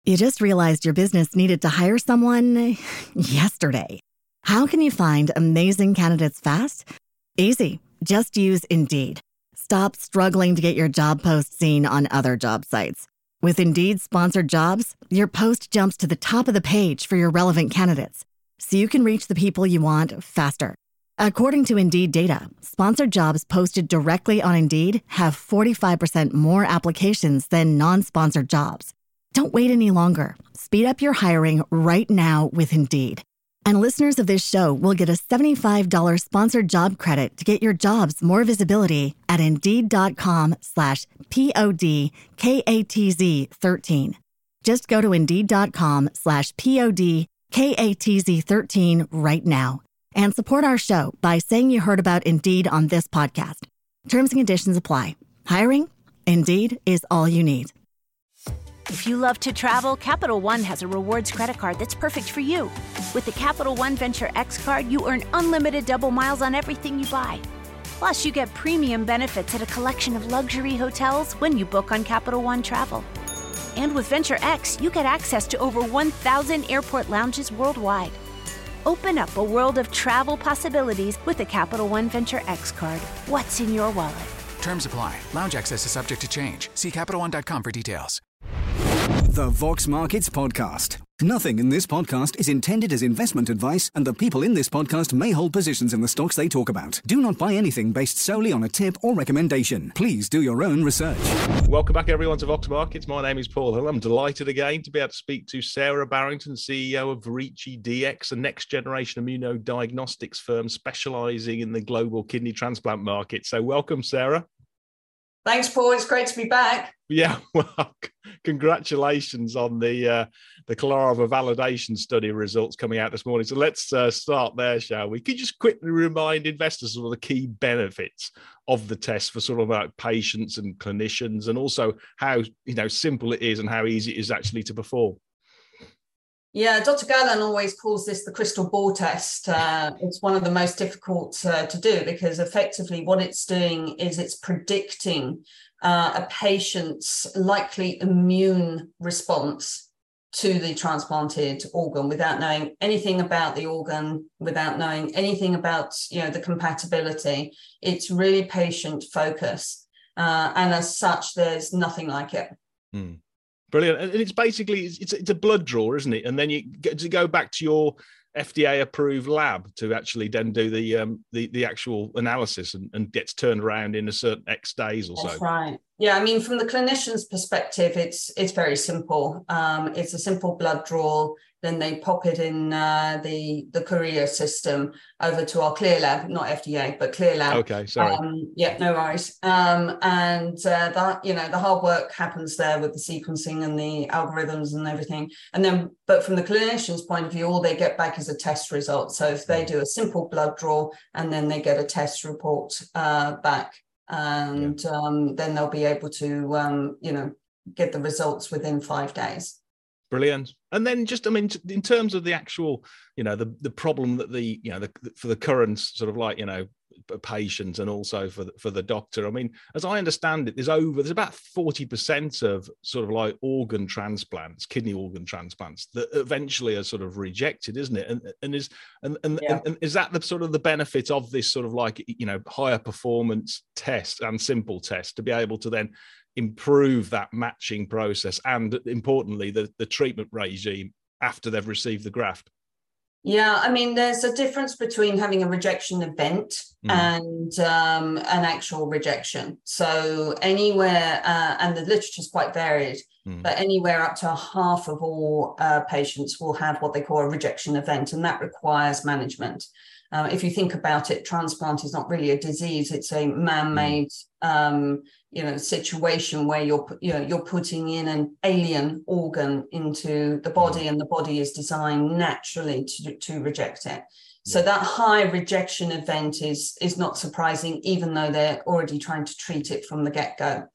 You just realized your business needed to hire someone yesterday. How can you find amazing candidates fast? Easy. Just use Indeed. Stop struggling to get your job post seen on other job sites. With Indeed sponsored jobs, your post jumps to the top of the page for your relevant candidates, so you can reach the people you want faster. According to Indeed data, sponsored jobs posted directly on Indeed have 45% more applications than non-sponsored jobs. Don't wait any longer. Speed up your hiring right now with Indeed. And listeners of this show will get a $75 sponsored job credit to get your jobs more visibility at Indeed.com/PODKATZ13. Just go to Indeed.com/PODKATZ13 right now and support our show by saying you heard about Indeed on this podcast. Terms and conditions apply. Hiring? Indeed is all you need. If you love to travel, Capital One has a rewards credit card that's perfect for you. With the Capital One Venture X card, you earn unlimited double miles on everything you buy. Plus, you get premium benefits at a collection of luxury hotels when you book on Capital One Travel. And with Venture X, you get access to over 1,000 airport lounges worldwide. Open up a world of travel possibilities with the Capital One Venture X card. What's in your wallet? Terms apply. Lounge access is subject to change. See CapitalOne.com for details. The Vox Markets Podcast. Nothing in this podcast is intended as investment advice, and the people in this podcast may hold positions in the stocks they talk about. Do not buy anything based solely on a tip or recommendation. Please do your own research. Welcome back, everyone, to Vox Markets. My name is Paul Hill. I'm delighted again to be able to speak to Sarah Barrington, CEO of Verici DX, a next-generation immunodiagnostics firm specialising in the global kidney transplant market. So welcome, Sarah. Thanks, Paul. It's great to be back. Yeah, well, congratulations on the Clarava validation study results coming out this morning. So let's start there, shall we? Could you just quickly remind investors of the key benefits of the test for sort of like patients and clinicians, and also how simple it is and how easy it is actually to perform? Yeah, Dr. Gallen always calls this the crystal ball test. It's one of the most difficult to do because effectively what it's doing is it's predicting a patient's likely immune response to the transplanted organ without knowing anything about the organ, without knowing anything about the compatibility. It's really patient focused, and as such, there's nothing like it. Brilliant. And it's basically, it's a blood draw, isn't it? And then you get to go back to your FDA approved lab to actually then do the actual analysis and gets turned around in a certain X days or so. That's right. Yeah, I mean, from the clinician's perspective, it's very simple. It's a simple blood draw. Then they pop it in the courier system over to our CLIA lab, not FDA, but CLIA lab. Okay, sorry. Yeah, no worries. And that the hard work happens there with the sequencing and the algorithms and everything. And then, but from the clinician's point of view, all they get back is a test result. So if they do a simple blood draw and then they get a test report back, and then they'll be able to get the results within 5 days. Brilliant. And then just, I mean, in terms of the actual, the problem that for the current sort of like, patient and also for the doctor. I mean, as I understand it, there's about 40% of sort of like organ transplants, kidney organ transplants that eventually are sort of rejected, isn't it? And is that the sort of the benefit of this sort of like, higher performance test and simple test to be able to then improve that matching process and importantly the treatment regime after they've received the graft? Yeah, I mean, there's a difference between having a rejection event and an actual rejection. So anywhere, and the literature is quite varied, but anywhere up to half of all patients will have what they call a rejection event, and that requires management. If you think about it, transplant is not really a disease; it's a man-made, situation where you're putting in an alien organ into the body, and the body is designed naturally to reject it. So that high rejection event is not surprising, even though they're already trying to treat it from the get-go.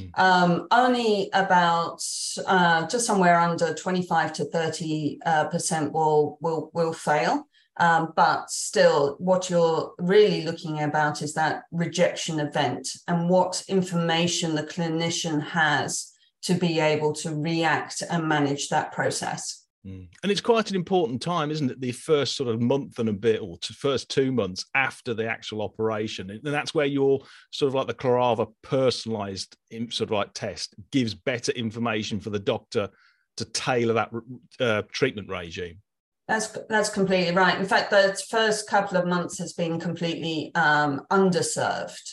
Only about just somewhere under 25 to 30% will fail. But still, what you're really looking about is that rejection event and what information the clinician has to be able to react and manage that process. And it's quite an important time, isn't it? The first sort of month and a bit, or first 2 months after the actual operation. And that's where your sort of like the Clarava personalized sort of like test gives better information for the doctor to tailor that treatment regime. That's completely right. In fact, the first couple of months has been completely underserved.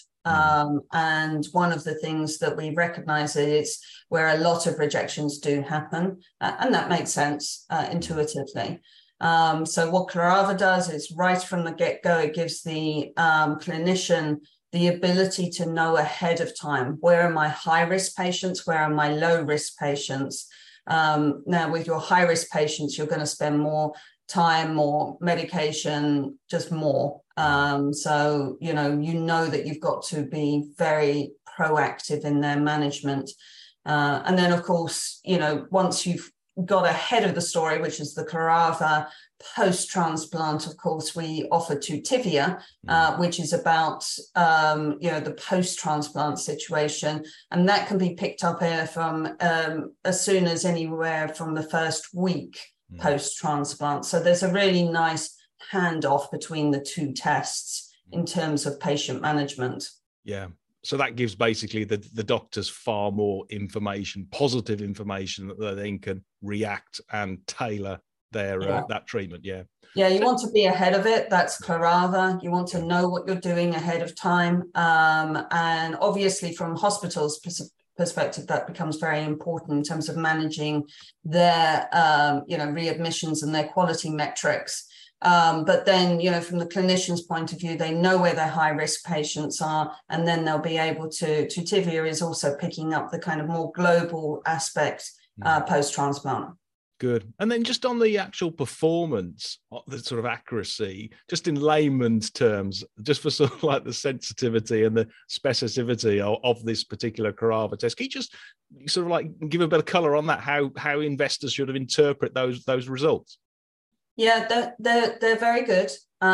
And one of the things that we recognize is where a lot of rejections do happen, and that makes sense intuitively. So what Clarava does is right from the get-go, it gives the clinician the ability to know ahead of time, where are my high-risk patients, where are my low-risk patients. Now, with your high-risk patients, you're going to spend more time, more medication, just more. So, you know that you've got to be very proactive in their management. And then, of course, once you've got ahead of the story, which is the Clarava post-transplant, of course, we offer Tutivia, which is about, the post-transplant situation. And that can be picked up from as soon as anywhere from the first week post-transplant. So there's a really nice handoff between the two tests in terms of patient management. Yeah. So that gives basically the doctors far more information, positive information, that they then can react and tailor their that treatment. Yeah. Yeah, you want to be ahead of it. That's Clarava. You want to know what you're doing ahead of time. And obviously from hospitals' perspective, that becomes very important in terms of managing their, readmissions and their quality metrics. But then, from the clinician's point of view, they know where their high-risk patients are, and then they'll be able to Tutivia is also picking up the kind of more global aspect post-transplant. Good. And then just on the actual performance, the sort of accuracy, just in layman's terms, just for sort of like the sensitivity and the specificity of this particular Clarava test, can you just sort of like give a bit of color on that, how investors should have interpret those results? Yeah, they're very good.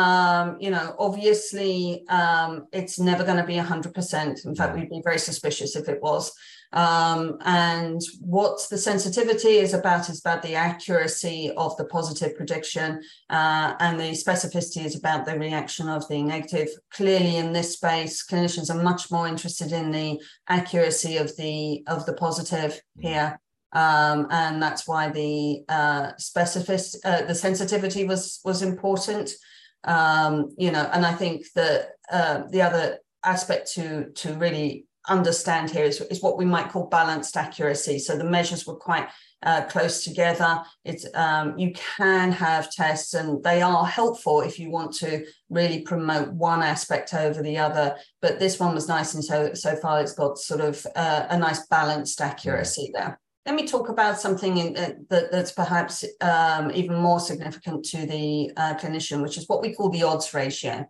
Obviously, it's never going to be 100%. In fact, we'd be very suspicious if it was. And what the sensitivity is about the accuracy of the positive prediction, and the specificity is about the reaction of the negative. Clearly, in this space, clinicians are much more interested in the accuracy of the positive here. And that's why the the sensitivity was important. And I think that the other aspect to really understand here is what we might call balanced accuracy. So the measures were quite close together. It's you can have tests, and they are helpful if you want to really promote one aspect over the other. But this one was nice, and so far it's got sort of a nice balanced accuracy there. Let me talk about something that's perhaps even more significant to the clinician, which is what we call the odds ratio.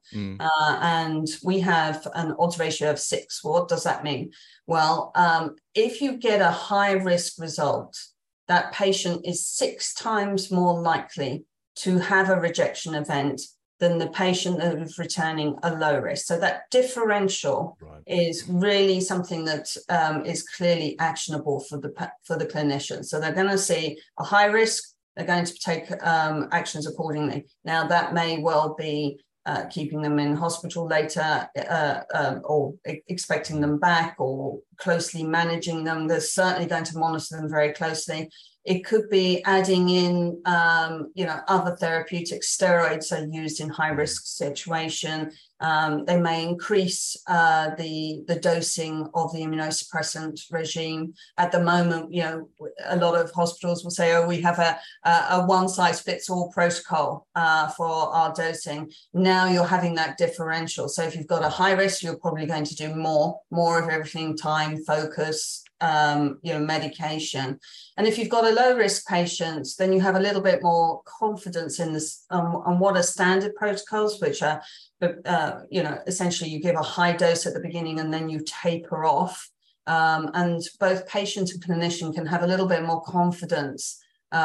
And we have an odds ratio of 6. What does that mean? Well, if you get a high-risk result, that patient is 6 times more likely to have a rejection event than the patient that is returning a low risk. So that differential is really something that is clearly actionable for the clinician. So they're going to see a high risk, they're going to take actions accordingly. Now that may well be keeping them in hospital later, or expecting them back, or closely managing them. They're certainly going to monitor them very closely. It could be adding in, other therapeutics. Steroids are used in high-risk situation. They may increase the dosing of the immunosuppressant regime. At the moment, a lot of hospitals will say, "Oh, we have a one-size-fits-all protocol for our dosing." Now you're having that differential. So if you've got a high risk, you're probably going to do more of everything: time, focus, medication. And if you've got a low risk patient, then you have a little bit more confidence in this on what are standard protocols, which are, essentially you give a high dose at the beginning and then you taper off. And both patient and clinician can have a little bit more confidence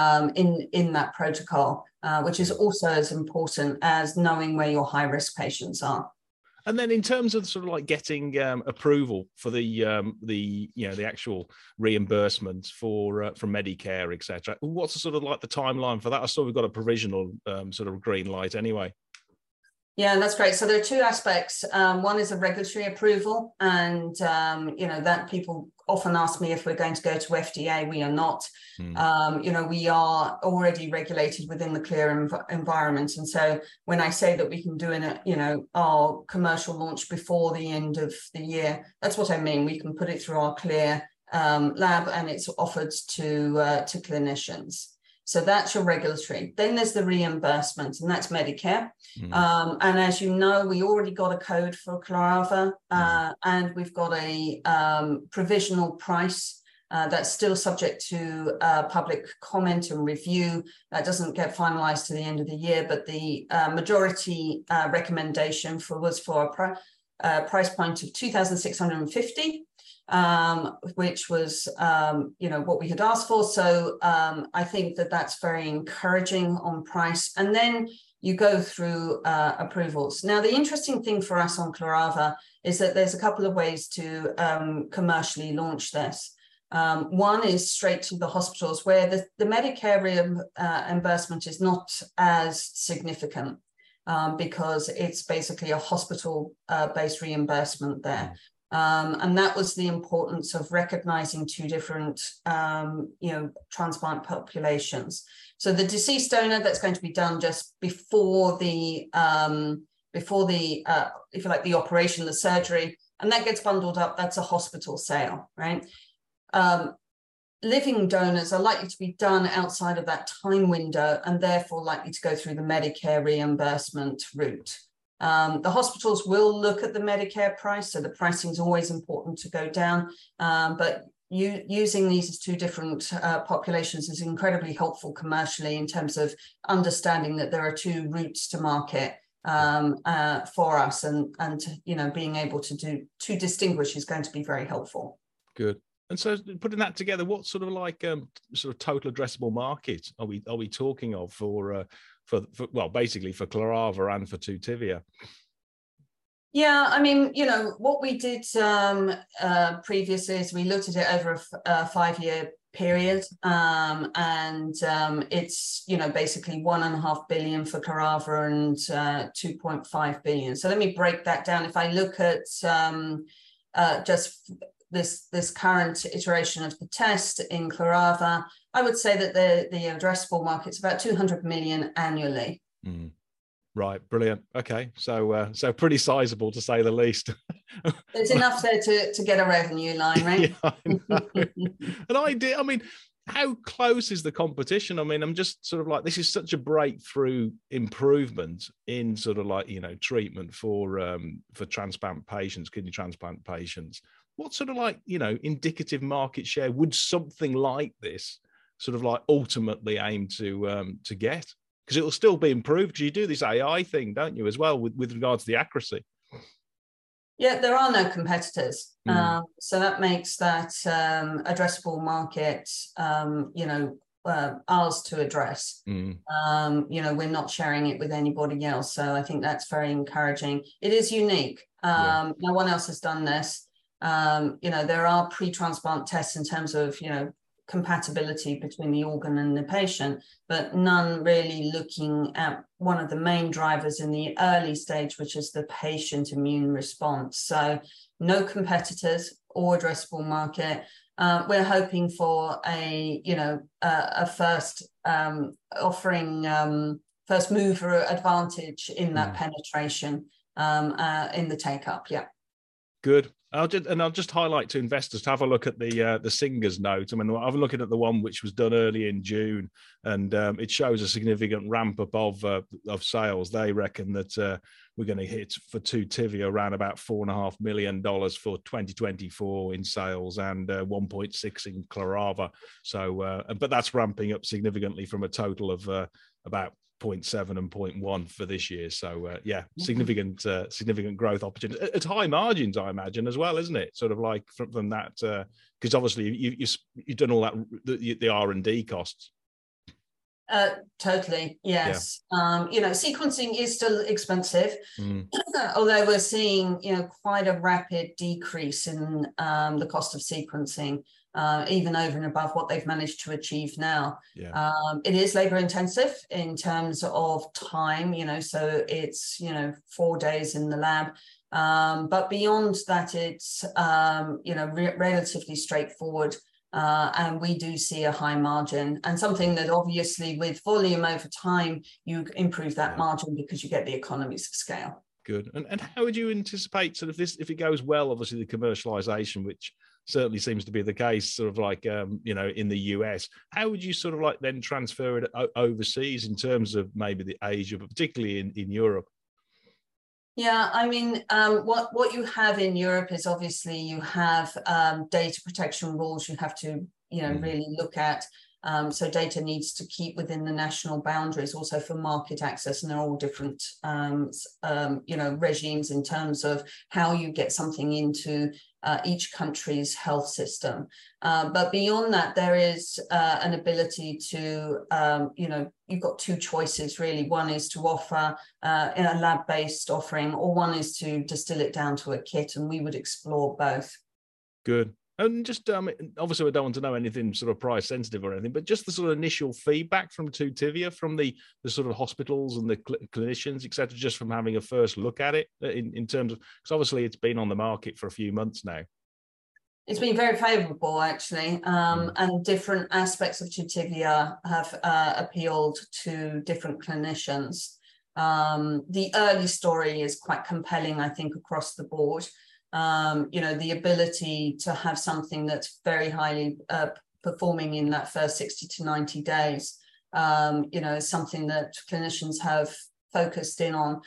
in that protocol, which is also as important as knowing where your high risk patients are. And then in terms of sort of like getting approval for the actual reimbursement for from Medicare, etc., what's the sort of like the timeline for that? I saw we've got a provisional sort of green light anyway. Yeah, that's great. So there are two aspects. One is a regulatory approval, and that people often ask me if we're going to go to FDA. We are not. We are already regulated within the clear environment, and so when I say that we can do our commercial launch before the end of the year, that's what I mean. We can put it through our clear lab, and it's offered to clinicians. So that's your regulatory. Then there's the reimbursement, and that's Medicare. And as you know, we already got a code for Clarava, and we've got a provisional price that's still subject to public comment and review. That doesn't get finalized to the end of the year, but the majority recommendation was for a price point of $2,650. Which was, what we had asked for. So I think that that's very encouraging on price. And then you go through approvals. Now, the interesting thing for us on Clarava is that there's a couple of ways to commercially launch this. One is straight to the hospitals, where the Medicare reimbursement is not as significant because it's basically a hospital-based reimbursement there. And that was the importance of recognizing two different, transplant populations. So the deceased donor, that's going to be done just before the if you like, the operation, the surgery, and that gets bundled up. That's a hospital sale, right? Living donors are likely to be done outside of that time window, and therefore likely to go through the Medicare reimbursement route. The hospitals will look at the Medicare price, so the pricing is always important to go down, but using these as two different populations is incredibly helpful commercially in terms of understanding that there are two routes to market for us, and being able to distinguish is going to be very helpful. Good. And so, putting that together, what sort of like sort of total addressable market are we talking of for basically for Clarava and for Tutivia? Yeah, I mean, what we did previously is we looked at it over a 5-year period, and it's basically $1.5 billion for Clarava and $2.5 billion. So let me break that down. If I look at just this current iteration of the test in Clarava, I would say that the addressable market's about 200 million annually. Right, brilliant. Okay, so pretty sizable to say the least. There's enough there to get a revenue line, right? Yeah, I know. I mean, how close is the competition? I mean, I'm just sort of like, this is such a breakthrough improvement in sort of like treatment for transplant patients, kidney transplant patients. What sort of like indicative market share would something like this sort of like ultimately aim to get? Because it will still be improved, because you do this AI thing, don't you, as well, with regards to the accuracy? Yeah, there are no competitors. So that makes that addressable market, ours to address. We're not sharing it with anybody else. So I think that's very encouraging. It is unique. No one else has done this. There are pre-transplant tests in terms of, compatibility between the organ and the patient, but none really looking at one of the main drivers in the early stage, which is the patient immune response. So no competitors or addressable market. We're hoping for a first offering, first mover advantage in that penetration in the take up. Yeah. Good. I'll just highlight to investors to have a look at the Singer's note. I mean, I've been looking at the one which was done early in June, and it shows a significant ramp up of sales. They reckon that we're going to hit for Tutivia around about $4.5 million for 2024 in sales, and 1.6 in Clarava. So, but that's ramping up significantly from a total of about 0.7 and 0.1 for this year. So significant growth opportunity at high margins, I imagine, as well, isn't it? Sort of like from that, because obviously you've done all that, the R&D costs. Totally, yes. Sequencing is still expensive, although we're seeing, quite a rapid decrease in the cost of sequencing, even over and above what they've managed to achieve now. Yeah. It is labor intensive in terms of time, so it's, 4 days in the lab. But beyond that, it's, relatively straightforward. And we do see a high margin, and something that obviously with volume over time, you improve that margin because you get the economies of scale. Good. And how would you anticipate sort of this, if it goes well, obviously the commercialization, which certainly seems to be the case sort of like, in the US, how would you sort of like then transfer it overseas in terms of maybe the Asia, but particularly in Europe? Yeah, I mean, what you have in Europe is obviously you have data protection rules you have to, really look at. So data needs to keep within the national boundaries, also for market access, and they're all different, regimes in terms of how you get something into each country's health system. But beyond that, there is an ability to, you've got two choices really. One is to offer in a lab-based offering, or one is to distill it down to a kit, and we would explore both. Good. And just obviously, we don't want to know anything sort of price sensitive or anything, but just the sort of initial feedback from Tutivia, from the sort of hospitals and the clinicians, et cetera, just from having a first look at it in terms of, because obviously it's been on the market for a few months now. It's been very favourable, actually, and different aspects of Tutivia have appealed to different clinicians. The early story is quite compelling, I think, across the board. The ability to have something that's very highly performing in that first 60 to 90 days, is something that clinicians have focused in on.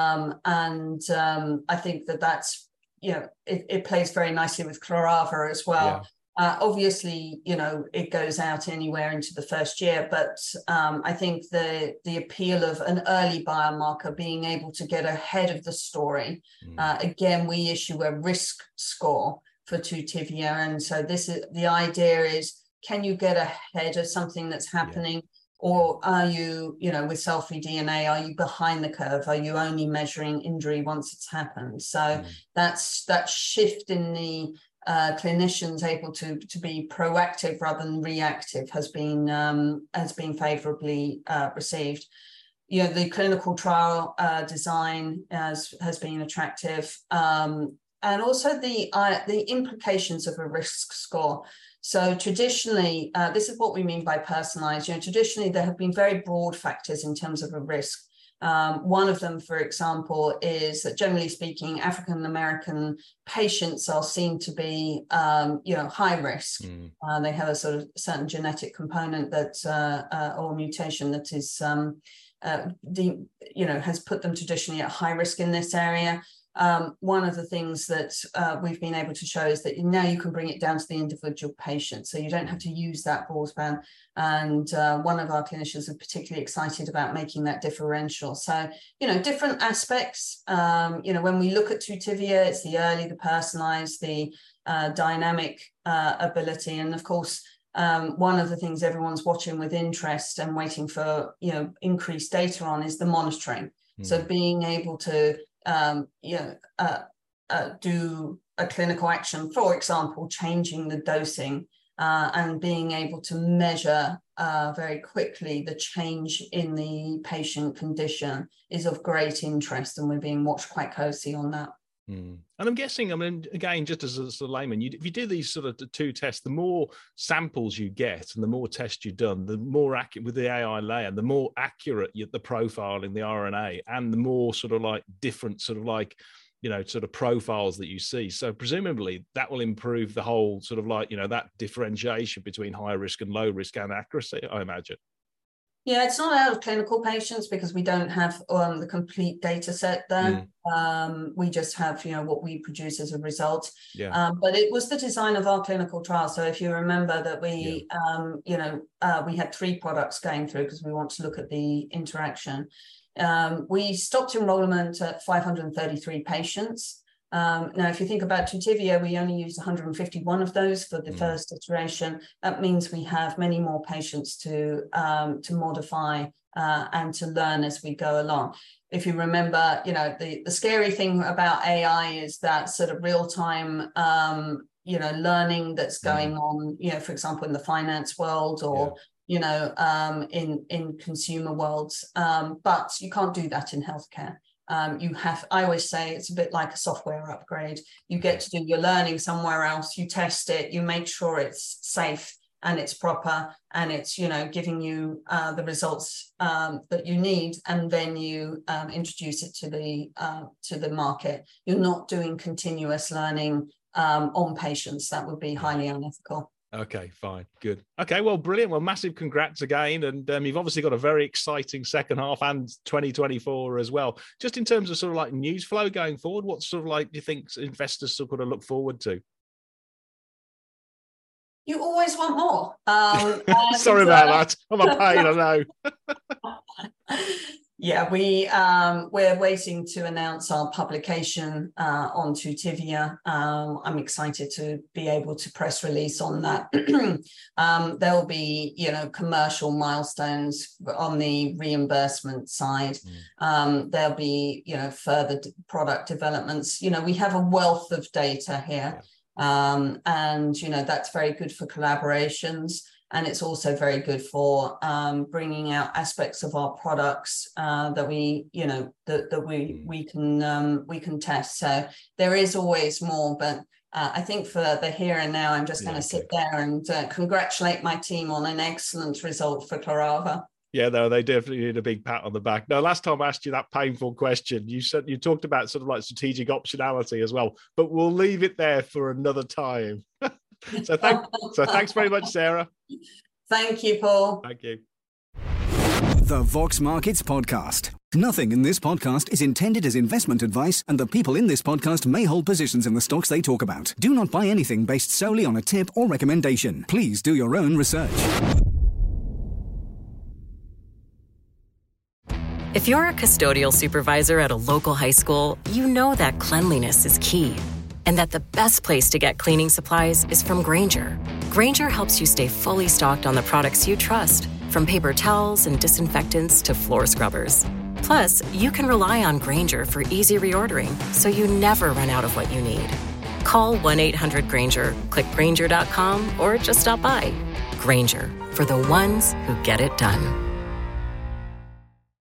I think that's, it plays very nicely with Clarava as well. Yeah. Obviously, it goes out anywhere into the first year, but I think the appeal of an early biomarker being able to get ahead of the story. Again, we issue a risk score for Tutivia, and so the idea is, can you get ahead of something that's happening? Yeah. Or are you, with cell-free DNA, are you behind the curve? Are you only measuring injury once it's happened? So that's that shift in the clinicians able to be proactive rather than reactive has been favorably received. The clinical trial design has been attractive, and also the implications of a risk score. So traditionally, this is what we mean by personalized. Traditionally there have been very broad factors in terms of a risk. One of them, for example, is that generally speaking, African American patients are seen to be, high risk. They have a sort of certain genetic component that, or mutation that is, has put them traditionally at high risk in this area. One of the things that we've been able to show is that now you can bring it down to the individual patient, so you don't have to use that broadband. And one of our clinicians is particularly excited about making that differential. So, different aspects. When we look at Tutivia, it's the early, the personalized, the dynamic ability, and of course, one of the things everyone's watching with interest and waiting for, increased data on is the monitoring. So being able to do a clinical action, for example, changing the dosing, and being able to measure very quickly the change in the patient condition is of great interest, and we're being watched quite closely on that. And I'm guessing, again, just as a sort of layman, if you do these sort of two tests, the more samples you get and the more tests you've done, the more accurate with the AI layer, the more accurate the profiling, the RNA, and the more sort of like different sort of like, sort of profiles that you see. So presumably that will improve the whole sort of like, that differentiation between high risk and low risk and accuracy, I imagine. Yeah, it's not out of clinical patients because we don't have the complete data set there. We just have, what we produce as a result. Yeah. But it was the design of our clinical trial. So if you remember that we, we had 3 products going through because we want to look at the interaction. We stopped enrollment at 533 patients. Now, if you think about Tutivia, we only used 151 of those for the first iteration. That means we have many more patients to modify and to learn as we go along. If you remember, the scary thing about AI is that sort of real-time, learning that's going on, for example, in the finance world or, in consumer worlds. But you can't do that in healthcare. I always say it's a bit like a software upgrade. You get to do your learning somewhere else, you test it, you make sure it's safe and it's proper and it's, giving you the results that you need, and then you introduce it to the market. You're not doing continuous learning on patients. That would be highly unethical. Okay, fine. Good. Okay, well, brilliant. Well, massive congrats again. And you've obviously got a very exciting second half and 2024 as well. Just in terms of sort of like news flow going forward, what sort of like do you think investors sort of look forward to? You always want more. Sorry about that. I'm a pain, I know. Yeah, we're waiting to announce our publication on Tutivia. I'm excited to be able to press release on that. There'll be, commercial milestones on the reimbursement side. There'll be, further product developments. We have a wealth of data here. And, that's very good for collaborations. And it's also very good for bringing out aspects of our products that we can test. So there is always more, but I think for the here and now, I'm just going to sit there and congratulate my team on an excellent result for Clarava. Yeah, no, they definitely need a big pat on the back. Now, last time I asked you that painful question, you said you talked about sort of like strategic optionality as well, but we'll leave it there for another time. So thanks very much, Sarah. Thank you, Paul. Thank you. The Vox Markets Podcast. Nothing in this podcast is intended as investment advice, and the people in this podcast may hold positions in the stocks they talk about. Do not buy anything based solely on a tip or recommendation. Please do your own research. If you're a custodial supervisor at a local high school, you know that cleanliness is key, and that the best place to get cleaning supplies is from Grainger. Grainger helps you stay fully stocked on the products you trust, from paper towels and disinfectants to floor scrubbers. Plus, you can rely on Grainger for easy reordering, so you never run out of what you need. Call 1-800-GRAINGER, click Grainger.com, or just stop by. Grainger, for the ones who get it done.